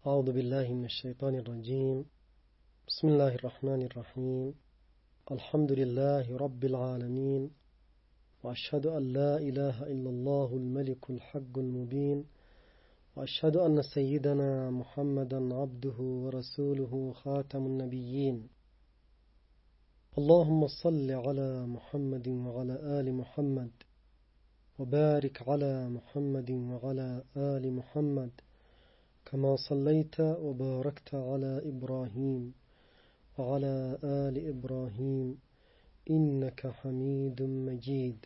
أعوذ بالله من الشيطان الرجيم. بسم الله الرحمن الرحيم. الحمد لله رب العالمين، وأشهد أن لا إله إلا الله الملك الحق المبين، وأشهد أن سيدنا محمدا عبده ورسوله خاتم النبيين. اللهم صل على محمد وعلى آل محمد، وبارك على محمد وعلى آل محمد كما صليت وباركت على إبراهيم وعلى آل إبراهيم إنك حميد مجيد.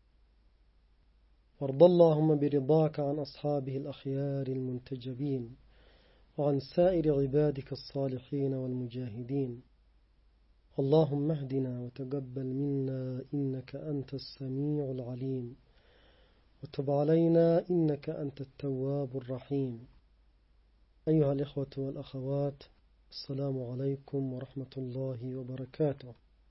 وارض اللهم برضاك عن أصحابه الأخيار المنتجبين، وعن سائر عبادك الصالحين والمجاهدين. اللهم اهدنا وتقبل منا إنك أنت السميع العليم، وتب علينا إنك أنت التواب الرحيم. أيها الإخوة والأخوات، السلام عليكم ورحمة الله وبركاته.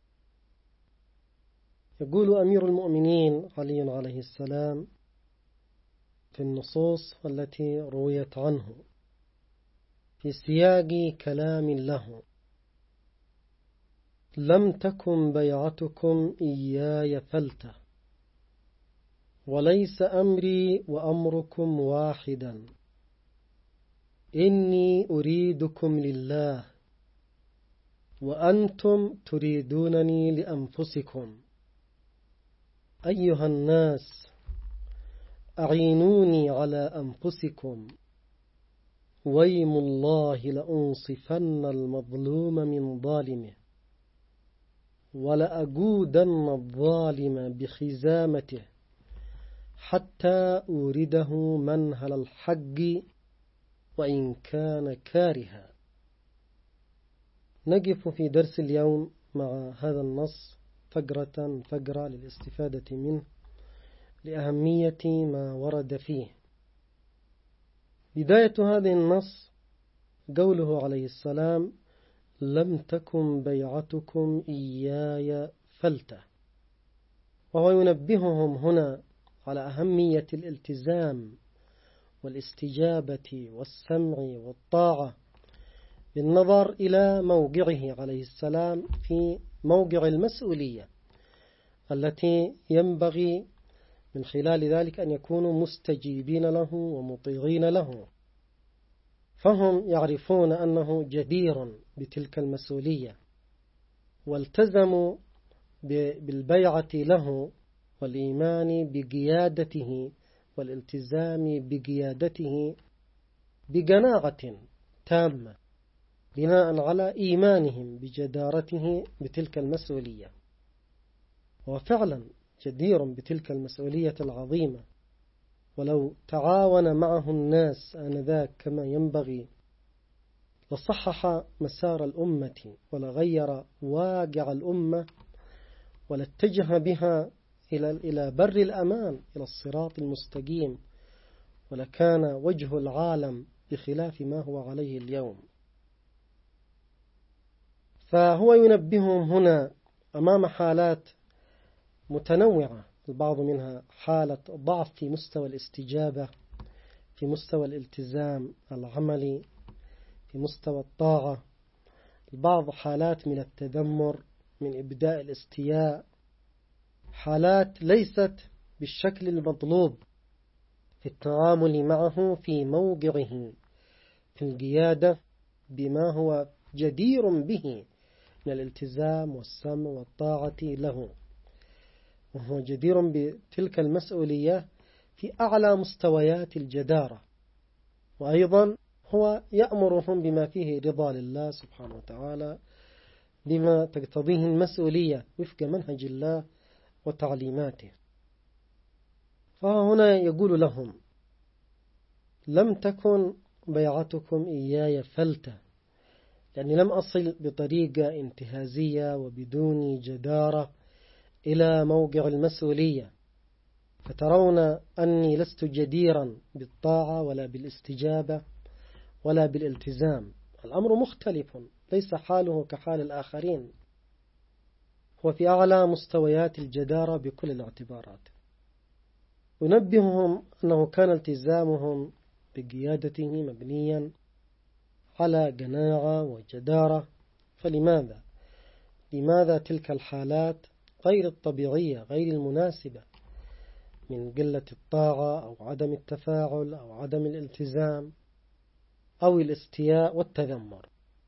يقول أمير المؤمنين علي عليه السلام في النصوص التي رويت عنه في سياق كلام له: لم تكن بيعتكم إياي فلتة، وليس أمري وأمركم واحدا، إني أريدكم لله وأنتم تريدونني لأنفسكم. أيها الناس، أعينوني على أنفسكم، ويم الله لأنصفن المظلوم من ظالمه، ولأجودن الظالم بخزامته حتى أورده منهل الحق وإن كان كارها. نقف في درس اليوم مع هذا النص فقرة للاستفادة منه لأهمية ما ورد فيه. بداية هذا النص قوله عليه السلام: لم تكن بيعتكم إياي فلتة، وهو ينبههم هنا على أهمية الالتزام والاستجابة والسمع والطاعة بالنظر إلى موقعه عليه السلام في موقع المسؤولية التي ينبغي من خلال ذلك أن يكونوا مستجيبين له ومطيعين له. فهم يعرفون أنه جدير بتلك المسؤولية، والتزموا بالبيعة له والإيمان بقيادته والالتزام بقيادته بقناعة تامة بناء على إيمانهم بجدارته بتلك المسؤولية. وفعلا جدير بتلك المسؤولية العظيمة، ولو تعاون معه الناس آنذاك كما ينبغي لصحح مسار الأمة ولغير واقع الأمة، ولاتجه بها إلى بر الأمان، إلى الصراط المستقيم، ولكان وجه العالم بخلاف ما هو عليه اليوم. فهو ينبههم هنا أمام حالات متنوعة، البعض منها حالة ضعف في مستوى الاستجابة، في مستوى الالتزام العملي، في مستوى الطاعة، البعض حالات من التذمر، من إبداء الاستياء، حالات ليست بالشكل المطلوب في التعامل معه في موقعه في القيادة بما هو جدير به من الالتزام والسمع والطاعة له، وهو جدير بتلك المسؤولية في أعلى مستويات الجدارة. وأيضا هو يأمرهم بما فيه رضا لله سبحانه وتعالى، بما تقتضيه المسؤولية وفق منهج الله وتعليماته. فهنا يقول لهم: لم تكن بيعتكم إياي فلتة، يعني لم أصل بطريقة انتهازية وبدون جدارة إلى موقع المسؤولية، فترون أني لست جديرا بالطاعة ولا بالاستجابة ولا بالالتزام. الأمر مختلف، ليس حاله كحال الآخرين، هو في أعلى مستويات الجدارة بكل الاعتبارات. ينبههم أنه كان التزامهم بقيادته مبنيا على قناعة وجدارة. فلماذا؟ لماذا تلك الحالات غير الطبيعية غير المناسبة من قلة الطاعة أو عدم التفاعل أو عدم الالتزام أو الاستياء والتذمر؟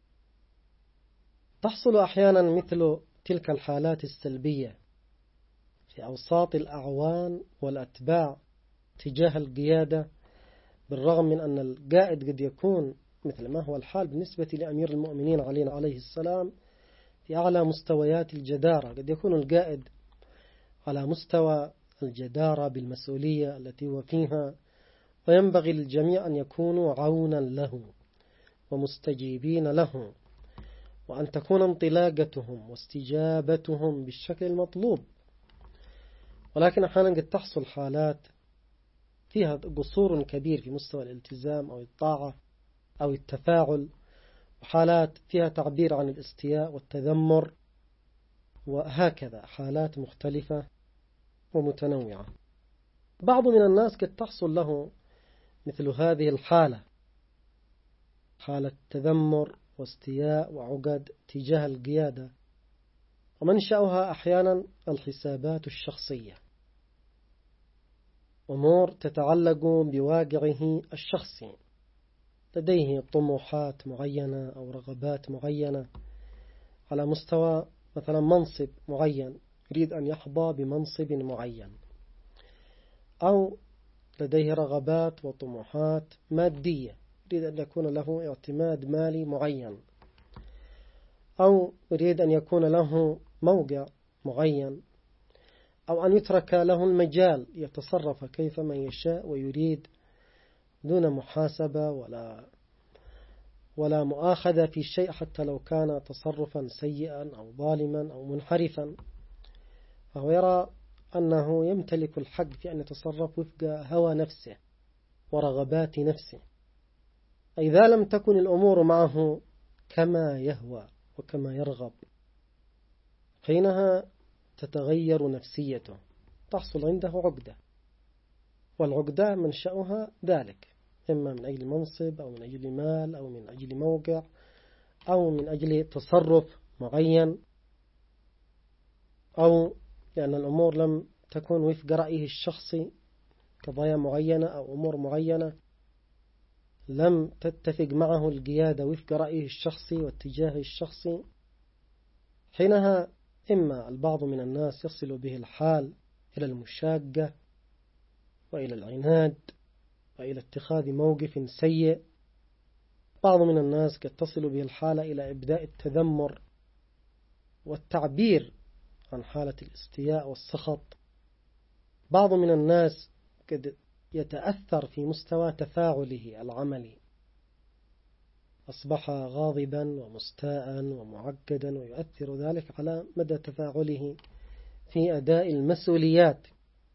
تحصل أحيانا مثل تلك الحالات السلبية في أوساط الأعوان والأتباع تجاه القيادة، بالرغم من أن القائد قد يكون مثل ما هو الحال بالنسبة لأمير المؤمنين عليه السلام في أعلى مستويات الجدارة. قد يكون القائد على مستوى الجدارة بالمسؤولية التي هو فيها، وينبغي للجميع أن يكونوا عونا له ومستجيبين له، وأن تكون انطلاقتهم واستجابتهم بالشكل المطلوب. ولكن أحيانا قد تحصل حالات فيها قصور كبير في مستوى الالتزام أو الطاعة أو التفاعل، وحالات فيها تعبير عن الاستياء والتذمر، وهكذا حالات مختلفة ومتنوعة. بعض من الناس قد تحصل له مثل هذه الحالة، حالة تذمر واستياء وعقد تجاه القيادة، ومنشأها أحيانا الحسابات الشخصية، أمور تتعلق بواقعه الشخصي، لديه طموحات معينة أو رغبات معينة على مستوى مثلا منصب معين، يريد أن يحظى بمنصب معين، أو لديه رغبات وطموحات مادية، يريد أن يكون له اعتماد مالي معين، أو يريد أن يكون له موقع معين، أو أن يترك له المجال يتصرف كيفما يشاء ويريد دون محاسبة ولا مؤاخذة في شيء، حتى لو كان تصرفا سيئا أو ظالما أو منحرفا، فهو يرى أنه يمتلك الحق في أن يتصرف وفق هوى نفسه ورغبات نفسه. إذا لم تكن الأمور معه كما يهوى وكما يرغب، حينها تتغير نفسيته، تحصل عنده عقدة، والعقدة منشأها ذلك، إما من أجل منصب أو من أجل مال أو من أجل موقع أو من أجل تصرف معين، أو لأن الأمور لم تكن وفق رأيه الشخصي قضايا معينة أو أمور معينة لم تتفق معه القيادة وفق رأيه الشخصي واتجاهه الشخصي. حينها إما البعض من الناس يصل به الحال إلى المشاقة وإلى العناد وإلى اتخاذ موقف سيء. بعض من الناس قد تصل به الحالة إلى إبداء التذمر والتعبير عن حالة الاستياء والسخط. بعض من الناس قد يتأثر في مستوى تفاعله العملي، أصبح غاضبا ومستاء ومعقدا، ويؤثر ذلك على مدى تفاعله في أداء المسؤوليات.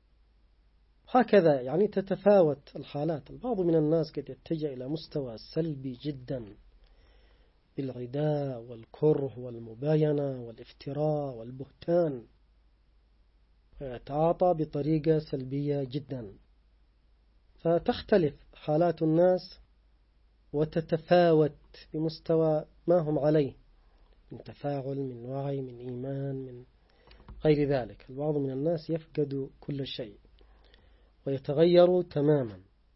هكذا يعني تتفاوت الحالات. البعض من الناس قد يتجه إلى مستوى سلبي جدا بالعداء والكره والمباينة والافتراء والبهتان، ويتعاطى بطريقة سلبية جدا. فتختلف حالات الناس وتتفاوت بمستوى ما هم عليه من تفاعل، من وعي، من إيمان، من غير ذلك. البعض من الناس يفقد كل شيء ويتغير تماما.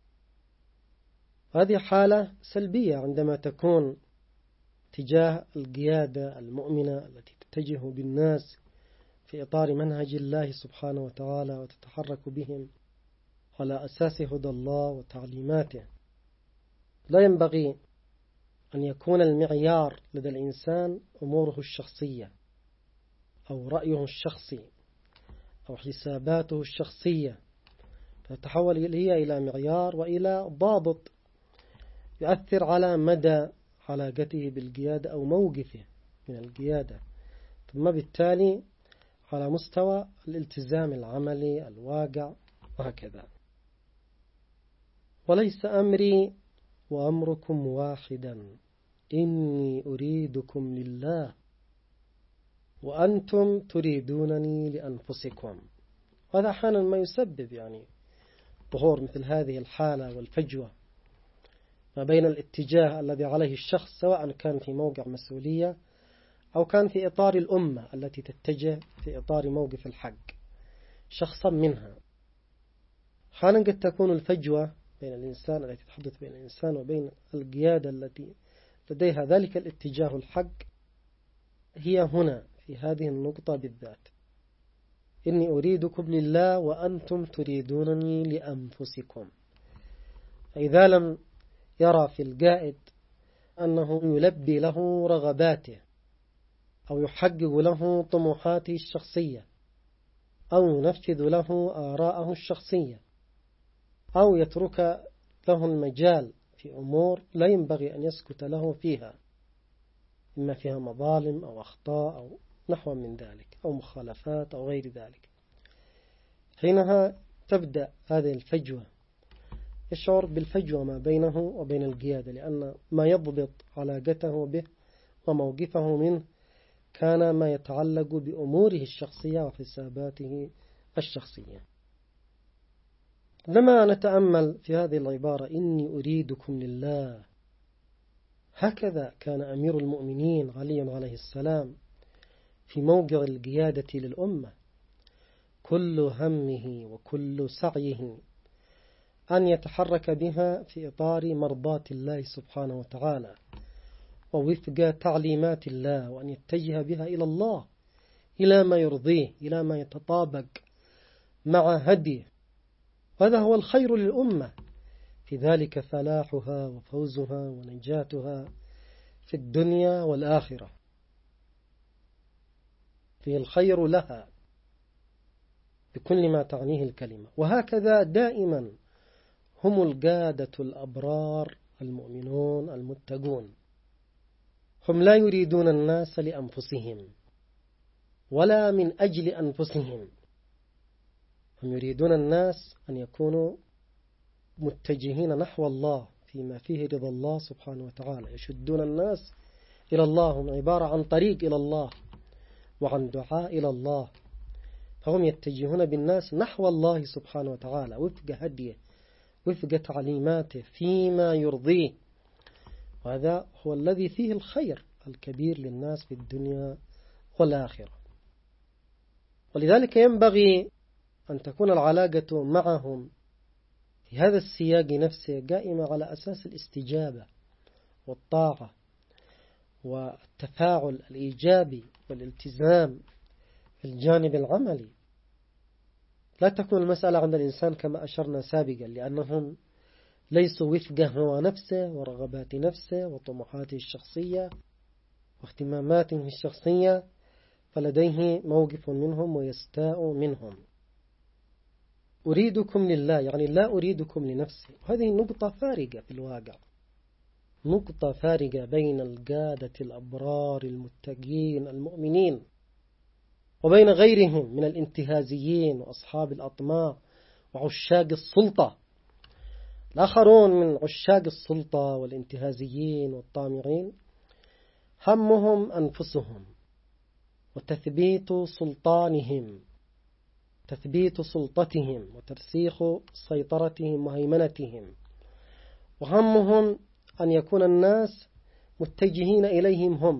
هذه حالة سلبية عندما تكون تجاه القيادة المؤمنة التي تتجه بالناس في إطار منهج الله سبحانه وتعالى وتتحرك بهم على أساس هدى الله وتعليماته. لا ينبغي أن يكون المعيار لدى الإنسان أموره الشخصية أو رأيه الشخصي أو حساباته الشخصية، فتتحول هي إلى معيار وإلى ضابط يؤثر على مدى علاقته بالقيادة أو موقفه من القيادة، ثم بالتالي على مستوى الالتزام العملي الواقع وهكذا. وليس أمري وأمركم واحدا إني أريدكم لله وأنتم تريدونني لأنفسكم. هذا أحيانا ما يسبب ظهور مثل هذه الحالة والفجوة ما بين الاتجاه الذي عليه الشخص سواء كان في موقع مسؤولية أو كان في إطار الأمة التي تتجه في إطار موقف الحق شخصا منها. أحيانا قد تكون الفجوة بين الإنسان التي تحدث بين الإنسان وبين القيادة التي لديها ذلك الاتجاه الحق هي هنا في هذه النقطة بالذات. إني أريدكم لله وأنتم تريدونني لأنفسكم. فإذا لم يرى في القائد أنه يلبي له رغباته أو يحقق له طموحاته الشخصية أو ينفذ له آراءه الشخصية أو يترك له المجال في أمور لا ينبغي أن يسكت له فيها، إما فيها مظالم أو أخطاء أو نحو من ذلك أو مخالفات أو غير ذلك، حينها تبدأ هذه الفجوة، يشعر بالفجوة ما بينه وبين القيادة، لأن ما يضبط علاقته به وموقفه منه كان ما يتعلق بأموره الشخصية وحساباته الشخصية. لما نتأمل في هذه العبارة إني أريدكم لله، هكذا كان أمير المؤمنين علي عليه السلام في موقع القيادة للأمة، كل همه وكل سعيه أن يتحرك بها في إطار مرضاة الله سبحانه وتعالى ووفق تعليمات الله، وأن يتجه بها إلى الله إلى ما يرضيه، إلى ما يتطابق مع هديه. هذا هو الخير للأمة، في ذلك فلاحها وفوزها ونجاتها في الدنيا والآخرة، فيه الخير لها بكل ما تعنيه الكلمة. وهكذا دائما هم القادة الأبرار المؤمنون المتقون، هم لا يريدون الناس لأنفسهم ولا من أجل أنفسهم، هم يريدون الناس أن يكونوا متجهين نحو الله فيما فيه رضا الله سبحانه وتعالى، يشدون الناس إلى الله، هم عبارة عن طريق إلى الله وعن دعاء إلى الله، فهم يتجهون بالناس نحو الله سبحانه وتعالى وفق هديه وفق تعليماته فيما يرضيه، وهذا هو الذي فيه الخير الكبير للناس في الدنيا والآخرة. ولذلك ينبغي أن تكون العلاقة معهم في هذا السياق نفسه قائمة على أساس الاستجابة والطاعة والتفاعل الإيجابي والالتزام في الجانب العملي. لا تكون المسألة عند الإنسان كما أشرنا سابقا، لأنهم ليسوا وفق هوى نفسه ورغبات نفسه وطموحاته الشخصية واهتماماته الشخصية، فلديه موقف منهم ويستاء منهم. أريدكم لله يعني لا أريدكم لنفسي، وهذه نقطة فارقة في الواقع، نقطة فارقة بين القادة الأبرار المتقين المؤمنين وبين غيرهم من الانتهازيين وأصحاب الأطماع وعشاق السلطة. الآخرون من عشاق السلطة والانتهازيين والطامعين همهم أنفسهم وتثبيت سلطانهم، تثبيت سلطتهم وترسيخ سيطرتهم وهيمنتهم، وهمهم أن يكون الناس متجهين إليهم، هم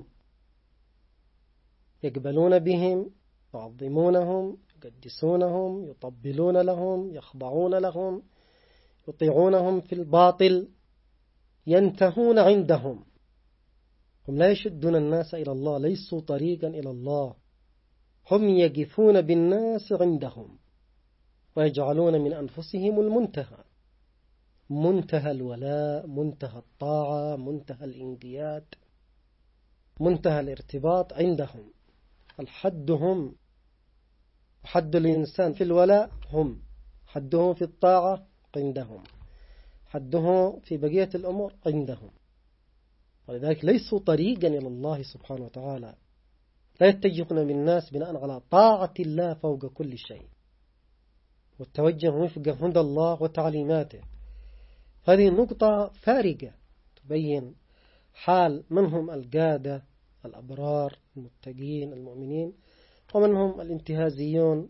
يقبلون بهم، يعظمونهم، يقدسونهم، يطبلون لهم، يخضعون لهم، يطيعونهم في الباطل، ينتهون عندهم. هم لا يشدون الناس إلى الله، ليسوا طريقا إلى الله، هم يقفون بالناس عندهم ويجعلون من أنفسهم المنتهى، منتهى الولاء، منتهى الطاعة، منتهى الانقياد، منتهى الارتباط عندهم. الحد هم، حد الإنسان في الولاء هم، حده في الطاعة عندهم، حده في بقية الأمور عندهم. ولذلك ليسوا طريقا إلى الله سبحانه وتعالى، لا يتجهون بالناس بناء على طاعة الله فوق كل شيء والتوجه وفق هدى الله وتعليماته. هذه النقطة فارقة تبين حال منهم القادة الأبرار المتقين المؤمنين، ومنهم الانتهازيون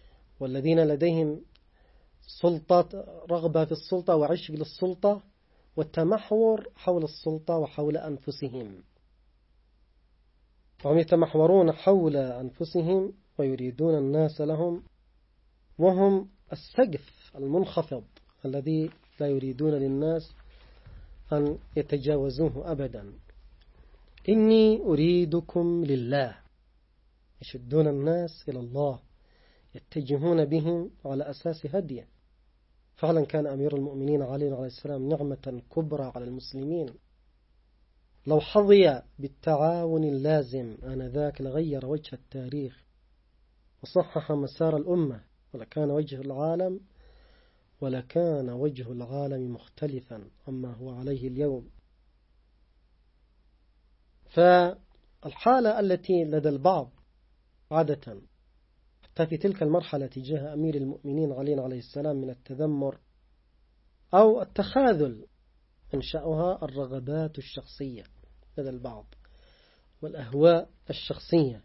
والذين لديهم سلطة، رغبة في السلطة وعشق للسلطة والتمحور حول السلطة وحول أنفسهم، وهم يتمحورون حول أنفسهم ويريدون الناس لهم، وهم السقف المنخفض الذي لا يريدون للناس أن يتجاوزوه أبدا. إني أريدكم لله، يشدون الناس إلى الله، يتجهون بهم على أساس هديه. فعلا كان أمير المؤمنين علي عليه السلام نعمة كبرى على المسلمين، لو حظي بالتعاون اللازم آنذاك لغير وجه التاريخ وصحح مسار الأمة، ولكان وجه العالم مختلفا عما هو عليه اليوم. فالحالة التي لدى البعض عادة حتى في تلك المرحلة تجاه أمير المؤمنين علي عليه السلام من التذمر أو التخاذل أنشأها الرغبات الشخصية لدى البعض والأهواء الشخصية.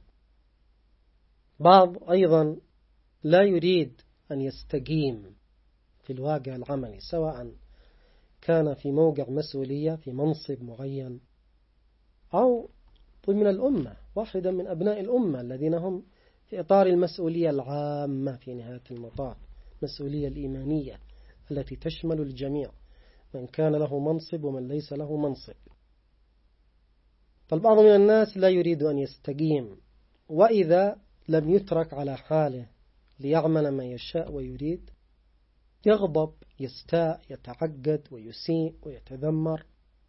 بعض أيضا لا يريد أن يستقيم في الواقع العملي، سواء كان في موقع مسؤولية في منصب معين أو ضمن الأمة، واحدا من أبناء الأمة الذين هم في إطار المسؤولية العامة في نهاية المطاف، مسؤولية الإيمانية التي تشمل الجميع، من كان له منصب ومن ليس له منصب. فالبعض من الناس لا يريد أن يستقيم، وإذا لم يترك على حاله ليعمل ما يشاء ويريد يغضب، يستاء، يتعقد ويسيء ويتذمر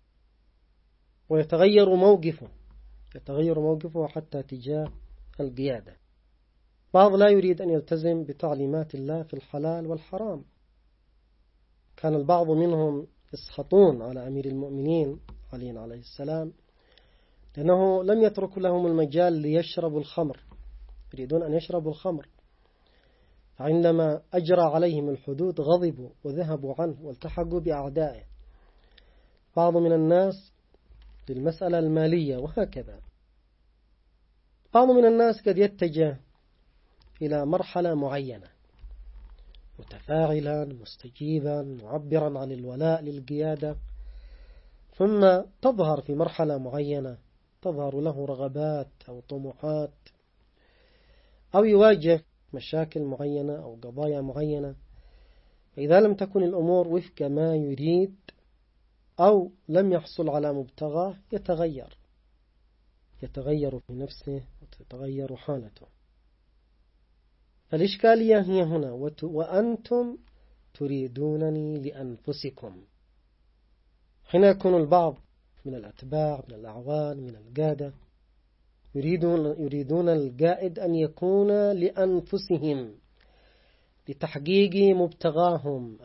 ويتغير موقفه حتى تجاه القيادة. بعض لا يريد أن يلتزم بتعليمات الله في الحلال والحرام. كان البعض منهم يسخطون على أمير المؤمنين علي عليه السلام لأنه لم يترك لهم المجال ليشربوا الخمر، يريدون أن يشربوا الخمر، فعندما أجرى عليهم الحدود غضبوا وذهبوا عنه والتحقوا بأعدائه. بعض من الناس للمسألة المالية، وهكذا بعض من الناس قد يتجه إلى مرحلة معينة متفاعلا مستجيبا معبرا عن الولاء للقيادة، ثم تظهر في مرحلة معينة تظهر له رغبات أو طموحات أو يواجه مشاكل معينة أو قضايا معينة، فإذا لم تكن الأمور وفق ما يريد أو لم يحصل على مبتغاه يتغير في نفسه وتتغير حالته. فالإشكالية هي هنا، وأنتم تريدونني لأنفسكم. حين يكون البعض من الأتباع من الأعوان من القادة يريدون القائد أن يكون لأنفسهم لتحقيق مبتغاهم،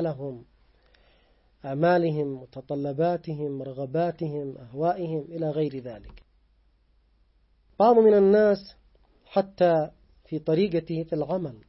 آمالهم، متطلباتهم، رغباتهم، أهوائهم إلى غير ذلك. بعض من الناس حتى في طريقته في العمل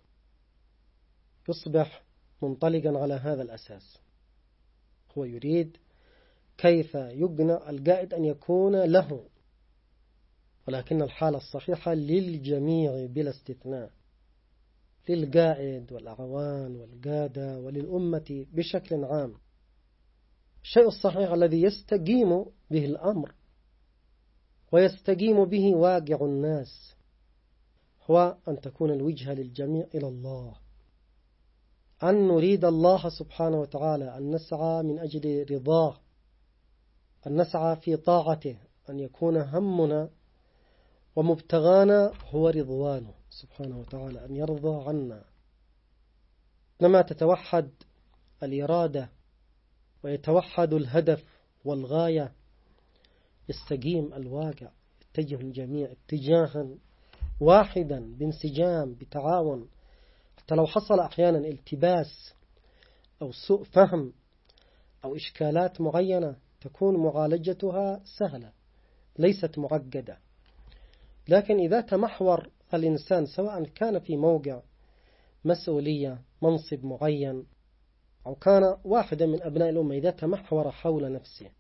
يصبح منطلقا على هذا الأساس، هو يريد كيف يقنع القائد أن يكون له، ولكن الحالة الصحيحة للجميع بلا استثناء، للقائد والأعوان والقادة وللأمة بشكل عام. الشيء الصحيح الذي يستقيم به الأمر ويستقيم به واقع الناس هو أن تكون الوجهة للجميع إلى الله، أن نريد الله سبحانه وتعالى، أن نسعى من أجل رضاه، أن نسعى في طاعته، أن يكون همنا ومبتغانا هو رضوانه سبحانه وتعالى، أن يرضى عنا. لما تتوحد الإرادة ويتوحد الهدف والغاية يستقيم الواقع، يتجه الجميع اتجاها واحدا بانسجام بتعاون. حتى لو حصل أحيانا التباس أو سوء فهم أو إشكالات معينة تكون معالجتها سهلة ليست معقدة، لكن إذا تمحور الإنسان سواء كان في موقع مسؤولية منصب معين أو كان واحدا من أبناء الأمة، إذا تمحور حول نفسه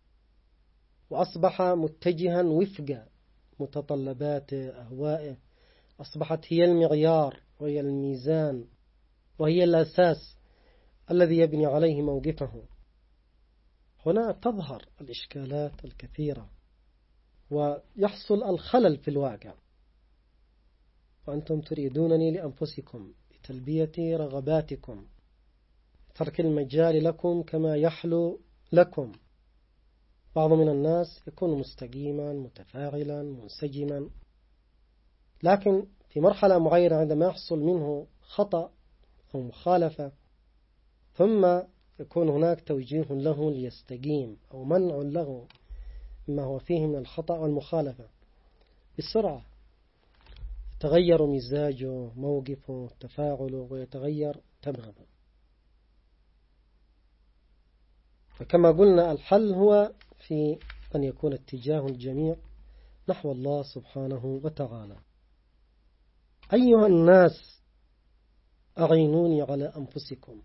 وأصبح متجها وفق متطلباته أهوائه، أصبحت هي المعيار وهي الميزان وهي الأساس الذي يبني عليه موقفه، هنا تظهر الإشكالات الكثيرة ويحصل الخلل في الواقع. وأنتم تريدونني لأنفسكم لتلبية رغباتكم، ترك المجال لكم كما يحلو لكم. بعض من الناس يكون مستقيما متفاعلا منسجما، لكن في مرحلة معينة عندما يحصل منه خطأ أو مخالفة ثم يكون هناك توجيه له ليستقيم أو منع له مما هو فيه من الخطأ والمخالفة، بسرعة يتغير مزاجه موقفه تفاعله ويتغير تماما. فكما قلنا الحل هو في أن يكون اتجاه الجميع نحو الله سبحانه وتعالى. أيها الناس أعينوني على أنفسكم.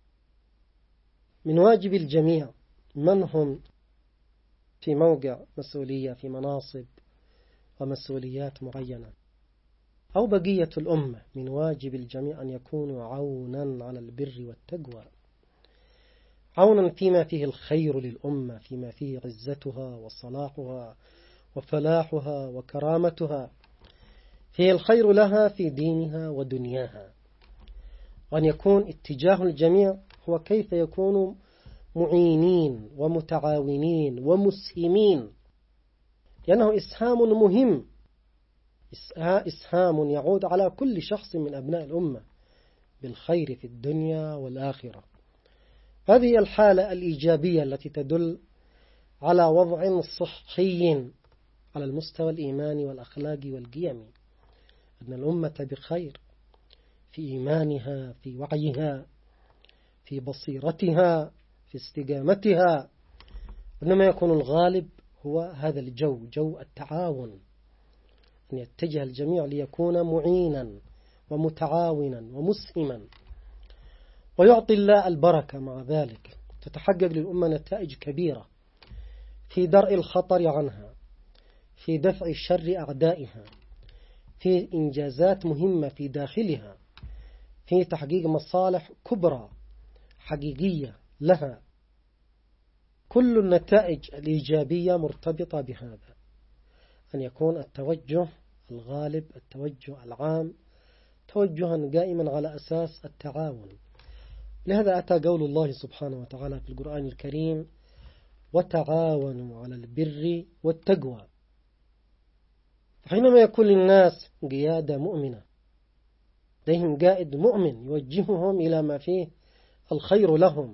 من واجب الجميع من هم في موقع مسؤولية في مناصب ومسؤوليات معينة أو بقية الأمة، من واجب الجميع أن يكونوا عونا على البر والتقوى، عونا فيما فيه الخير للأمة، فيما فيه عزتها وصلاحها وفلاحها وكرامتها، فيه الخير لها في دينها ودنياها. وأن يكون اتجاه الجميع هو كيف يكونوا معينين ومتعاونين ومسهمين، لأنه إسهام مهم، إسهام يعود على كل شخص من أبناء الأمة بالخير في الدنيا والآخرة. هذه الحالة الإيجابية التي تدل على وضع صحي على المستوى الإيماني والأخلاقي والقيمي، أن الأمة بخير في إيمانها، في وعيها، في بصيرتها، في استقامتها. إنما يكون الغالب هو هذا الجو، جو التعاون، أن يتجه الجميع ليكون معينا ومتعاونا ومسهما، ويعطي الله البركة مع ذلك. تتحقق للأمة نتائج كبيرة في درء الخطر عنها، في دفع شر أعدائها، في إنجازات مهمة في داخلها، في تحقيق مصالح كبرى حقيقية لها. كل النتائج الإيجابية مرتبطة بهذا، أن يكون التوجه الغالب، التوجه العام، توجها قائما على أساس التعاون. لهذا أتى قول الله سبحانه وتعالى في القرآن الكريم: وتعاونوا على البر والتقوى. حينما يكون للناس قيادة مؤمنة، لديهم قائد مؤمن يوجههم إلى ما فيه الخير لهم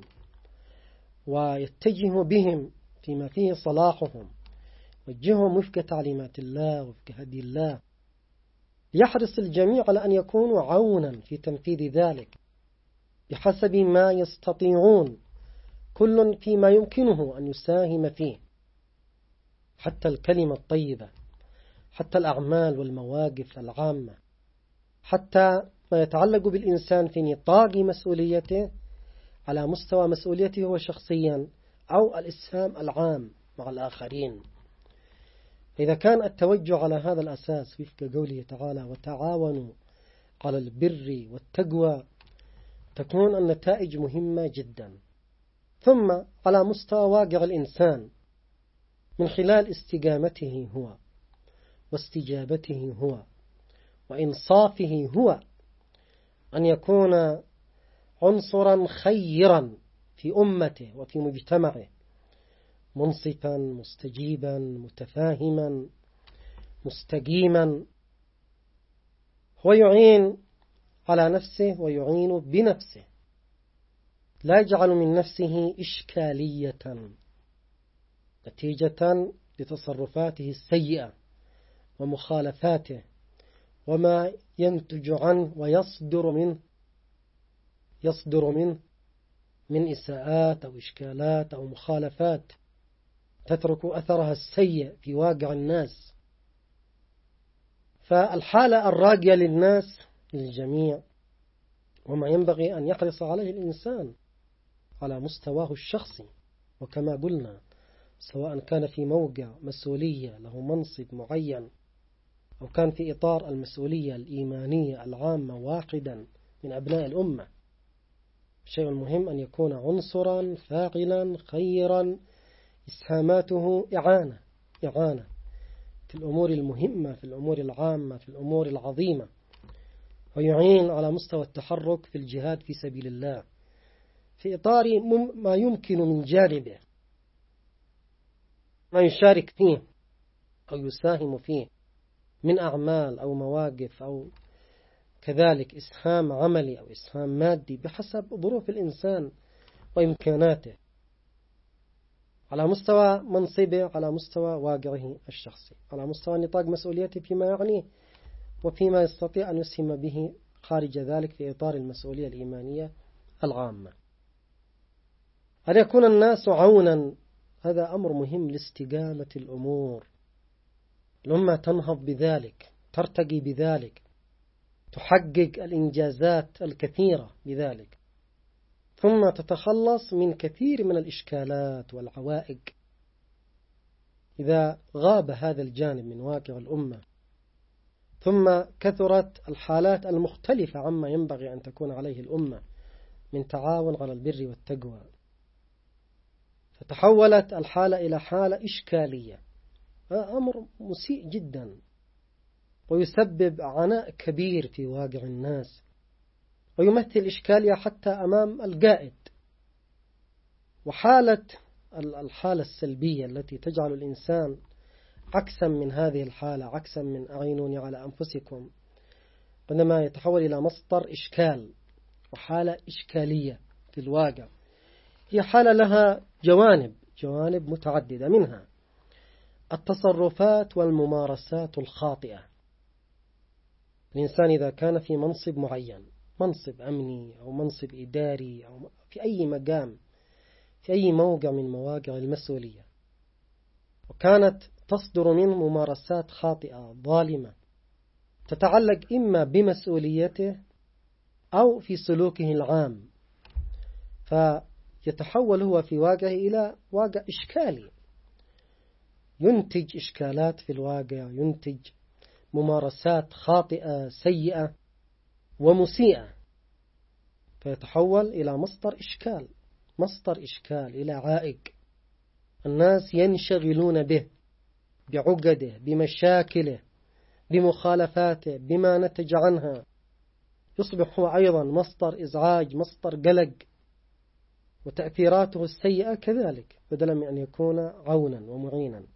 ويتجه بهم فيما فيه صلاحهم، يوجههم وفق تعليمات الله وفق هدي الله، يحرص الجميع على أن يكونوا عونا في تنفيذ ذلك بحسب ما يستطيعون، كل فيما يمكنه أن يساهم فيه، حتى الكلمة الطيبة، حتى الأعمال والمواقف العامة، حتى ما يتعلق بالإنسان في نطاق مسؤوليته على مستوى مسؤوليته هو شخصيا، أو الإسهام العام مع الآخرين. إذا كان التوجه على هذا الأساس وفق قوله تعالى: وتعاونوا على البر والتقوى، تكون النتائج مهمة جدا. ثم على مستوى واقع الإنسان من خلال استقامته هو واستجابته هو وإنصافه هو، أن يكون عنصرا خيرا في أمته وفي مجتمعه، منصفا مستجيبا متفاهما مستقيما، ويعين على نفسه ويعين بنفسه، لا يجعل من نفسه إشكالية نتيجة لتصرفاته السيئة ومخالفاته وما ينتج عنه ويصدر منه من إساءات أو إشكالات أو مخالفات تترك أثرها السيء في واقع الناس. فالحالة الراقية للناس للجميع، وما ينبغي أن يحرص عليه الإنسان على مستواه الشخصي، وكما قلنا سواء كان في موقع مسؤولية له منصب معين أو كان في إطار المسؤولية الإيمانية العامة واحدا من أبناء الأمة، الشيء المهم أن يكون عنصرا فاعلا خيرا، إسهاماته إعانة في الأمور المهمة، في الأمور العامة، في الأمور العظيمة، ويعين على مستوى التحرك في الجهاد في سبيل الله في إطار ما يمكن من جانبه، ما يشارك فيه أو يساهم فيه من أعمال أو مواقف أو كذلك إسهام عملي أو إسهام مادي بحسب ظروف الإنسان وإمكاناته، على مستوى منصبه، على مستوى واقعه الشخصي، على مستوى نطاق مسؤوليته فيما يعنيه وفيما يستطيع أن يسهم به خارج ذلك في إطار المسؤولية الإيمانية العامة. أن يكون الناس عونا، هذا أمر مهم لاستقامة الأمور. الأمة تنهض بذلك، ترتقي بذلك، تحقق الإنجازات الكثيرة بذلك، ثم تتخلص من كثير من الإشكالات والعوائق إذا غاب هذا الجانب من واقع الأمة، ثم كثرت الحالات المختلفة عما ينبغي أن تكون عليه الأمة من تعاون على البر والتقوى، فتحولت الحالة إلى حالة إشكالية. أمر مسيء جدا ويسبب عناء كبير في واقع الناس، ويمثل إشكالية حتى أمام القائد. وحالة الحالة السلبية التي تجعل الإنسان عكسا من هذه الحالة، عكسا من أعينوني على أنفسكم، عندما يتحول إلى مصدر إشكال وحالة إشكالية في الواقع، هي حالة لها جوانب متعددة، منها التصرفات والممارسات الخاطئة. الإنسان إذا كان في منصب معين، منصب أمني أو منصب إداري أو في أي مقام، في أي موقع من مواقع المسؤولية، وكانت تصدر منه ممارسات خاطئة ظالمة تتعلق إما بمسؤوليته أو في سلوكه العام، فيتحول هو في واقعه إلى واقع إشكالي، ينتج إشكالات في الواقع، ينتج ممارسات خاطئة سيئة ومسيئة، فيتحول إلى مصدر إشكال إلى عائق الناس ينشغلون به، بعقده، بمشاكله، بمخالفاته، بما نتج عنها، يصبح هو أيضا مصدر إزعاج، مصدر قلق، وتأثيراته السيئة كذلك بدلا من أن يكون عونا ومعينا.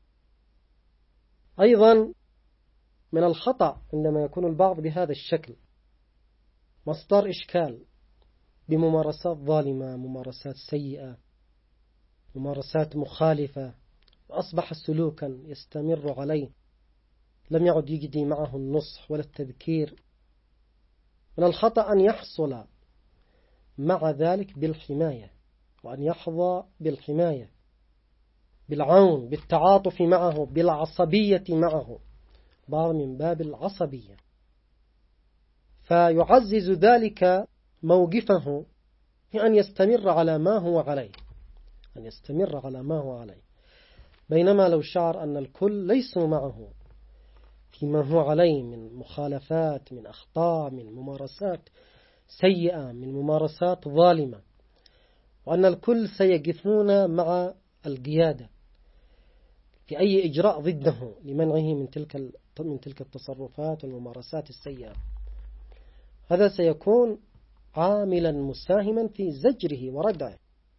أيضا من الخطأ عندما يكون البعض بهذا الشكل، مصدر إشكال بممارسات ظالمة، ممارسات سيئة، ممارسات مخالفة، وأصبح سلوكا يستمر عليه، لم يعد يجدي معه النصح ولا التذكير. من الخطأ أن يحصل مع ذلك بالحماية، وأن يحظى بالحماية، بالعون، بالتعاطف معه، بالعصبية معه، بعض من باب العصبية، فيعزز ذلك موقفه في أن يستمر على ما هو عليه، بينما لو شعر أن الكل ليسوا معه فيما هو عليه من مخالفات، من أخطاء، من ممارسات سيئة، من ممارسات ظالمة، وأن الكل سيقفون مع القيادة في أي إجراء ضده لمنعه من تلك التصرفات والممارسات السيئة، هذا سيكون عاملا مساهما في زجره وردعه.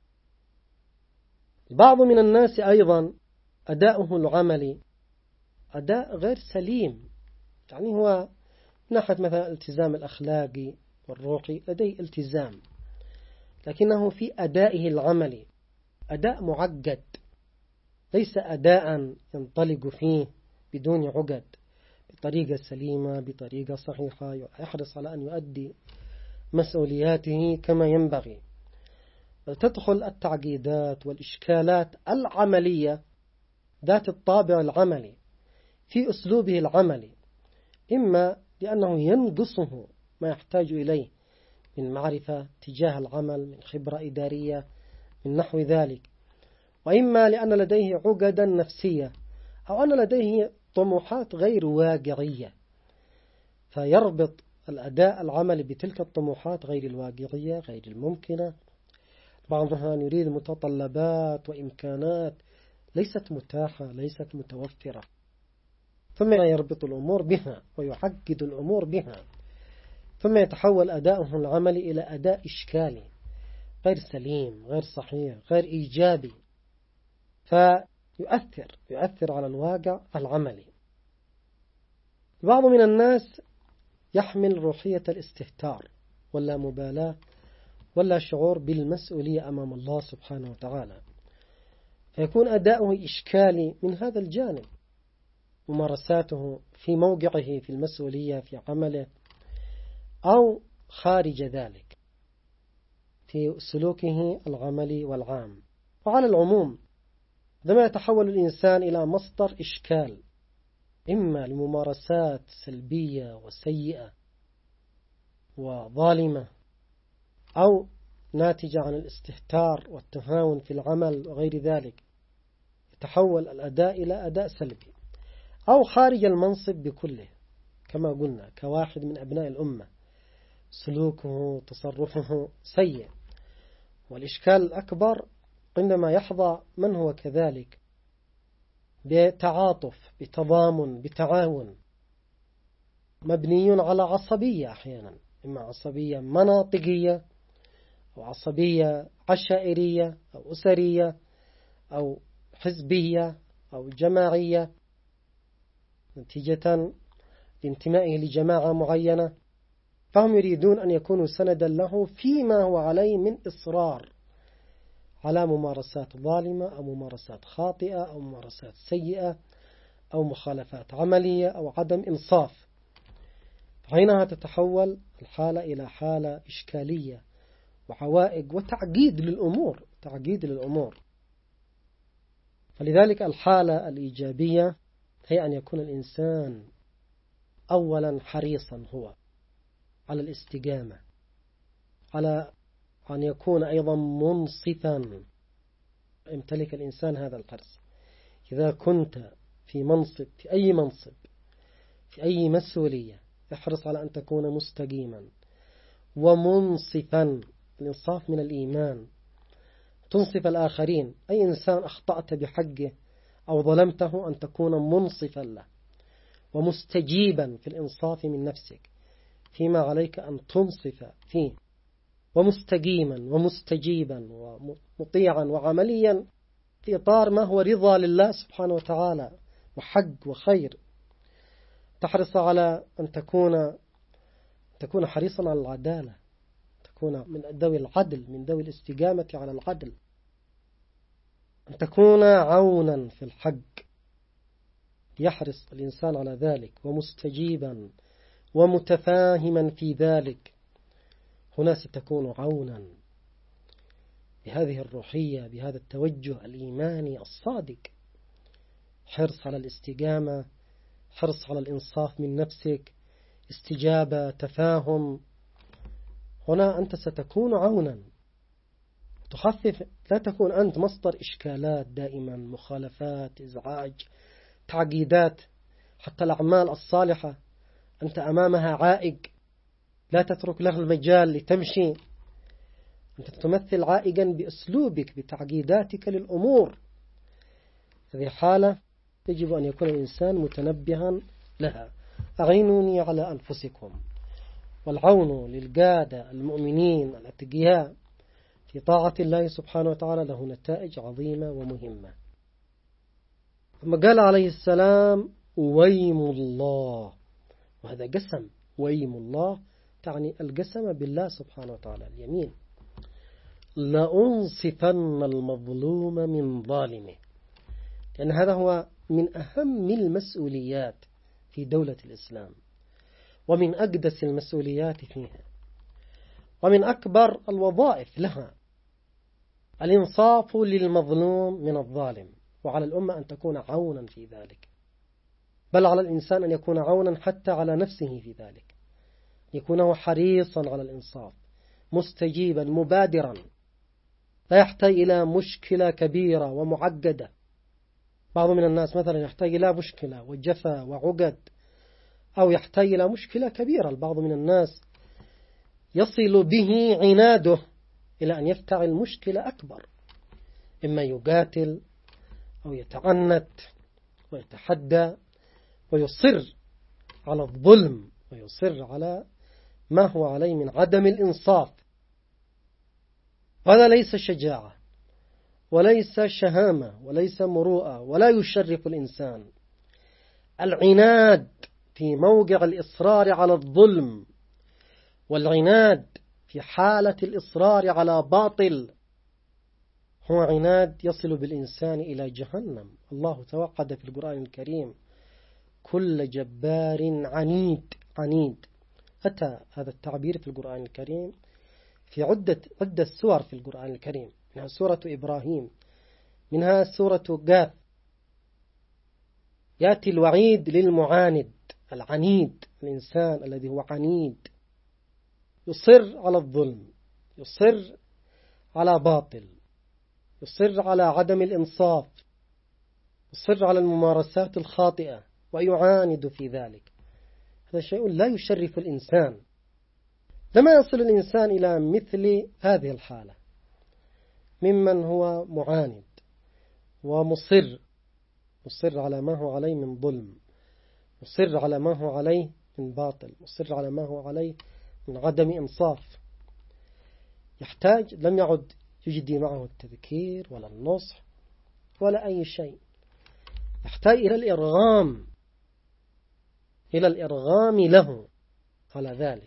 بعض من الناس أيضا أداؤه العملي أداء غير سليم، يعني هو من ناحية مثلا الالتزام الأخلاقي والروحي لديه التزام، لكنه في أدائه العملي أداء معقد، ليس أداء ينطلق فيه بدون عقد، بطريقة سليمة، بطريقة صحيحة، يحرص على أن يؤدي مسؤولياته كما ينبغي. تدخل التعقيدات والإشكالات العملية ذات الطابع العملي في أسلوبه العملي، إما لأنه ينقصه ما يحتاج إليه من معرفة تجاه العمل، من خبرة إدارية، من نحو ذلك، وإما لأن لديه عقدا نفسية، أو أن لديه طموحات غير واقعية، فيربط الأداء العملي بتلك الطموحات غير الواقعية، غير الممكنة. بعضها يريد متطلبات وإمكانات ليست متاحة، ليست متوفرة، ثم يربط الأمور بها ويعقد الأمور بها، ثم يتحول أداؤه العملي إلى أداء إشكالي غير سليم، غير صحيح، غير إيجابي، فيؤثر على الواقع العملي. بعض من الناس يحمل روحية الاستهتار ولا مبالاة ولا شعور بالمسؤولية أمام الله سبحانه وتعالى، فيكون أداؤه إشكالي من هذا الجانب، ممارساته في موقعه في المسؤولية في عمله أو خارج ذلك في سلوكه العملي والعام. وعلى العموم عندما يتحول الإنسان إلى مصدر إشكال، إما لممارسات سلبية وسيئة وظالمة، أو ناتجة عن الاستهتار والتهاون في العمل وغير ذلك، يتحول الأداء إلى أداء سلبي، أو خارج المنصب بكله كما قلنا كواحد من أبناء الأمة سلوكه تصرفه سيء. والإشكال الأكبر عندما يحظى من هو كذلك بتعاطف، بتضامن، بتعاون مبني على عصبية، أحيانا إما عصبية مناطقية أو عصبية عشائرية أو أسرية أو حزبية أو جماعية نتيجة لانتمائه لجماعة معينة، فهم يريدون أن يكونوا سندا له فيما هو عليه من إصرار على ممارسات ظالمة أو ممارسات خاطئة أو ممارسات سيئة أو مخالفات عملية أو عدم إنصاف. حينها تتحول الحالة إلى حالة إشكالية وعوائق وتعقيد للأمور. فلذلك الحالة الإيجابية هي أن يكون الإنسان أولا حريصا هو على الاستقامة، على أن يكون أيضا منصفا، يمتلك الإنسان هذا الحرص. إذا كنت في منصب، في أي منصب، في أي مسؤولية، احرص على أن تكون مستقيما ومنصفا. الإنصاف من الإيمان، تنصف الآخرين. أي إنسان أخطأت بحقه أو ظلمته أن تكون منصفا له ومستجيبا في الإنصاف من نفسك فيما عليك أن تنصف فيه، ومستقيما ومستجيبا ومطيعا وعمليا في إطار ما هو رضا لله سبحانه وتعالى وحق وخير. تحرص على أن تكون حريصا على العدالة، تكون من ذوي العدل، من ذوي الاستقامة على العدل، أن تكون عونا في الحق، يحرص الإنسان على ذلك، ومستجيبا ومتفاهما في ذلك. هنا ستكون عونا بهذه الروحية، بهذا التوجه الإيماني الصادق، حرص على الاستقامة، حرص على الإنصاف من نفسك، استجابة، تفاهم. هنا أنت ستكون عونا، تخفف، لا تكون أنت مصدر إشكالات دائما، مخالفات، إزعاج، تعقيدات. حتى الأعمال الصالحة أنت أمامها عائق، لا تترك له المجال لتمشي، أنت تمثل عائقا بأسلوبك، بتعقيداتك للأمور. هذه حالة يجب أن يكون الإنسان متنبها لها. أعينوني على أنفسكم. والعون للقادة المؤمنين الأتقياء في طاعة الله سبحانه وتعالى له نتائج عظيمة ومهمة. ثم قال عليه السلام: ويم الله. وهذا قسم، ويم الله تعني القسم بالله سبحانه وتعالى، اليمين. لأنصفن المظلوم من ظالمه، لأن هذا هو من أهم المسؤوليات في دولة الإسلام، ومن أقدس المسؤوليات فيها، ومن أكبر الوظائف لها، الإنصاف للمظلوم من الظالم. وعلى الأمة أن تكون عونا في ذلك، بل على الإنسان أن يكون عونا حتى على نفسه في ذلك، يكون حريصا على الإنصاف، مستجيبا، مبادرا، لا يحتاج إلى مشكلة كبيرة ومعقدة. بعض من الناس مثلا يحتاج إلى مشكلة وجفا وعقد أو يحتاج إلى مشكلة كبيرة. البعض من الناس يصل به عناده إلى أن يفتعل مشكلة أكبر، إما يقاتل أو يتعنت ويتحدى ويصر على الظلم ويصر على ما هو عليه من عدم الإنصاف. هذا ليس شجاعة وليس شهامة وليس مروءة ولا يشرف الإنسان. العناد في موقع الإصرار على الظلم والعناد في حالة الإصرار على باطل هو عناد يصل بالإنسان إلى جهنم. الله توعد في القرآن الكريم كل جبار عنيد. أتى هذا التعبير في القرآن الكريم في عدة سور في القرآن الكريم، منها سورة إبراهيم، منها سورة قاف. يأتي الوعيد للمعاند العنيد، الإنسان الذي هو عنيد يصر على الظلم، يصر على باطل، يصر على عدم الإنصاف، يصر على الممارسات الخاطئة ويعاند في ذلك. هذا شيء لا يشرف الإنسان. لما يصل الإنسان إلى مثل هذه الحالة ممن هو معاند ومصر على ما هو عليه من ظلم، مصر على ما هو عليه من باطل، مصر على ما هو عليه من عدم إنصاف، يحتاج لم يعد يجدي معه التذكير ولا النصح ولا أي شيء، يحتاج إلى الإرغام له على ذلك.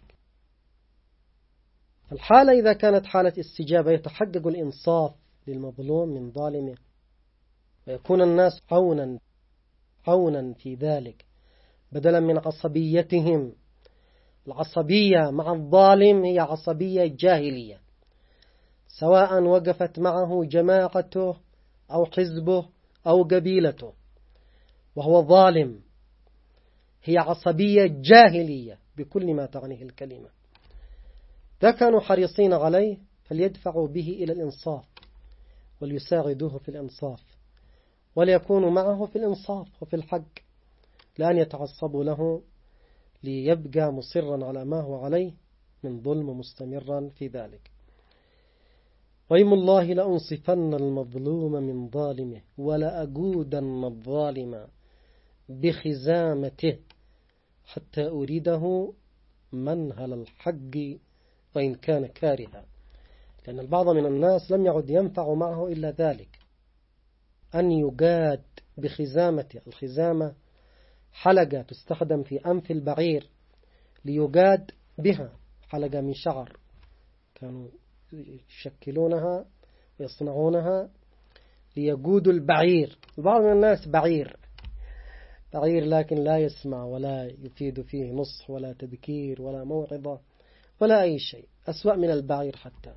الحالة إذا كانت حالة استجابة يتحقق الإنصاف للمظلوم من ظالمه، ويكون الناس عونا في ذلك بدلا من عصبيتهم. العصبية مع الظالم هي عصبية جاهلية، سواء وقفت معه جماعته أو حزبه أو قبيلته وهو ظالم، هي عصبية جاهلية بكل ما تعنيه الكلمة. إذا كانوا حريصين عليه فليدفعوا به إلى الإنصاف وليساعدوه في الإنصاف وليكونوا معه في الإنصاف وفي الحق، لأن يتعصبوا له ليبقى مصرا على ما هو عليه من ظلم مستمرا في ذلك. وإيم الله لأنصفن المظلوم من ظالمه ولأجودن الظالم بخزامته حتى أريده منهل الحق وإن كان كارها. لأن البعض من الناس لم يعد ينفع معه إلا ذلك، أن يجاد بخزامته. الخزامة حلقة تستخدم في أنف البعير ليجاد بها، حلقة من شعر كانوا يشكلونها ويصنعونها ليجودوا البعير. البعض من الناس بعير لكن لا يسمع ولا يفيد فيه نصح ولا تذكير ولا موعظة ولا أي شيء، أسوأ من البعير حتى.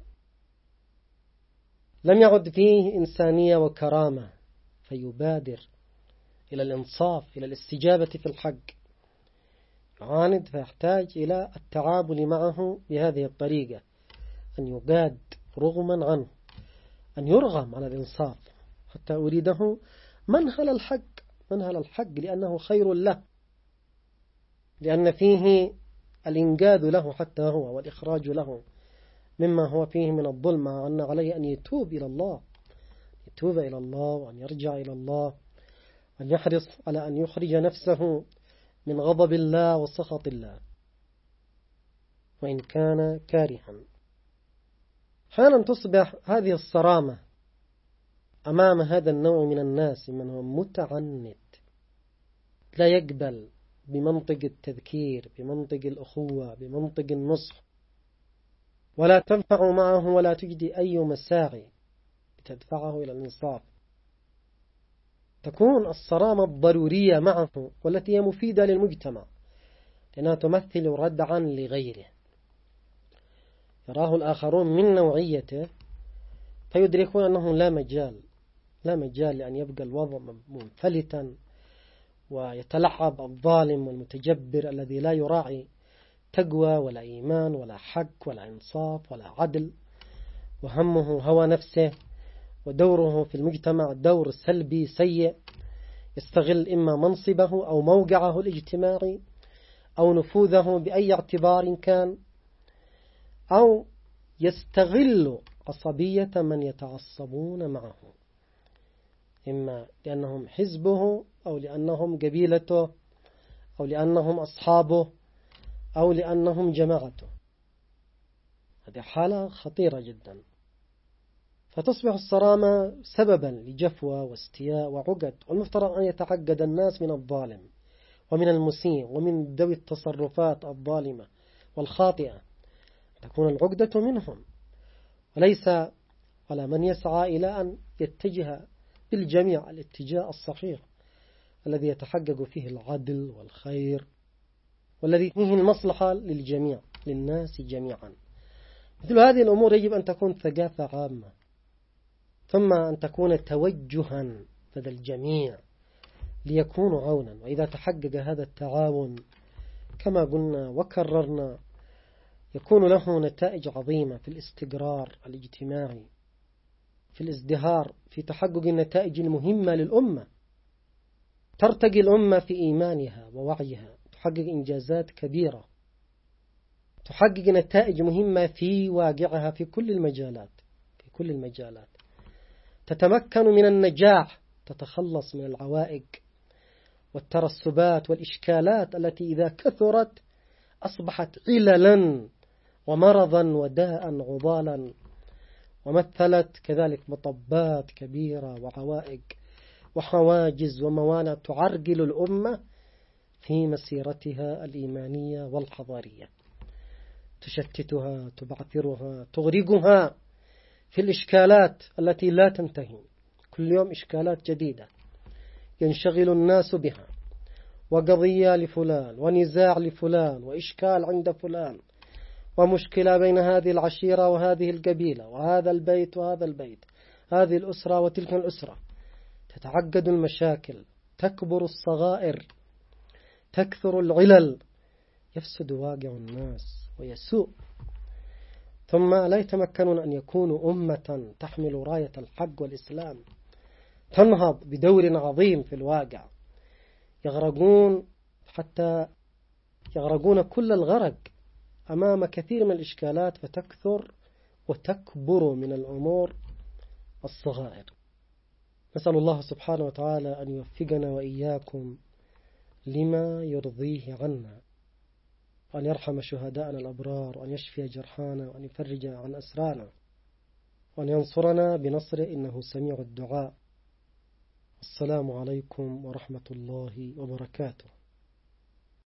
لم يعد فيه إنسانية وكرامة فيبادر إلى الإنصاف، إلى الاستجابة في الحق. يعاند فيحتاج إلى التعامل معه بهذه الطريقة، أن يقاد رغما عنه، أن يرغم على الإنصاف حتى أريده منهل الحق لأنه خير له، لأن فيه الإنقاذ له حتى هو والإخراج له مما هو فيه من الظلم، وأن عليه أن يتوب إلى الله وأن يرجع إلى الله، أن يحرص على أن يخرج نفسه من غضب الله وسخط الله وإن كان كارها. حالا تصبح هذه الصرامة أمام هذا النوع من الناس من هو متعنت، لا يقبل بمنطق التذكير، بمنطق الأخوة، بمنطق النصح، ولا تنفع معه ولا تجدي أي مساعي لتدفعه إلى الإنصاف. تكون الصرامة الضرورية معه والتي هي مفيدة للمجتمع، لأنها تمثل ردعا لغيره. يراه الآخرون من نوعيته فيدركون أنه لا مجال لأن يبقى الوضع منفلتا ويتلعب الظالم والمتجبر الذي لا يراعي تقوى ولا إيمان ولا حق ولا إنصاف ولا عدل، وهمه هوى نفسه، ودوره في المجتمع دور سلبي سيء، يستغل إما منصبه أو موقعه الاجتماعي أو نفوذه بأي اعتبار كان، أو يستغل عصبية من يتعصبون معه، إما لأنهم حزبه أو لأنهم قبيلته أو لأنهم أصحابه أو لأنهم جماعته. هذه حالة خطيرة جدا، فتصبح الصرامة سببا لجفوة واستياء وعقد. والمفترض أن يتعقد الناس من الظالم ومن المسيء ومن ذوي التصرفات الظالمة والخاطئة، تكون العقدة منهم، وليس على من يسعى إلى أن يتجه بالجميع الاتجاه الصحيح الذي يتحقق فيه العدل والخير والذي فيه المصلحة للجميع، للناس جميعا. مثل هذه الأمور يجب أن تكون ثقافة عامة، ثم أن تكون توجها لدى الجميع ليكونوا عونا. وإذا تحقق هذا التعاون كما قلنا وكررنا يكون له نتائج عظيمة في الاستقرار الاجتماعي، في الازدهار، في تحقق النتائج المهمة للأمة. ترتقي الأمة في إيمانها ووعيها، تحقق إنجازات كبيرة، تحقق نتائج مهمة في واقعها في كل المجالات، تتمكن من النجاح، تتخلص من العوائق والترسبات والإشكالات التي إذا كثرت أصبحت عللا ومرضا وداء عضالا، ومثلت كذلك مطبات كبيرة وعوائق وحواجز وموانع تعرقل الأمة في مسيرتها الإيمانية والحضارية، تشتتها، تبعثرها، تغرقها في الإشكالات التي لا تنتهي. كل يوم إشكالات جديدة ينشغل الناس بها، وقضية لفلان ونزاع لفلان وإشكال عند فلان ومشكلة بين هذه العشيرة وهذه القبيلة وهذا البيت وهذا البيت، هذه الأسرة وتلك الأسرة. تتعقد المشاكل، تكبر الصغائر، تكثر العلل، يفسد واقع الناس ويسوء. ثم لا يتمكنون أن يكونوا أمة تحمل راية الحق والإسلام، تنهض بدور عظيم في الواقع، يغرقون كل الغرق أمام كثير من الإشكالات، فتكثر وتكبر من الأمور الصغائر. نسأل الله سبحانه وتعالى أن يوفقنا وإياكم لما يرضيه عنا، وأن يرحم شهداءنا الأبرار، وأن يشفي جرحانا، وأن يفرج عن أسرانا، وأن ينصرنا بنصره إنه سميع الدعاء. السلام عليكم ورحمة الله وبركاته.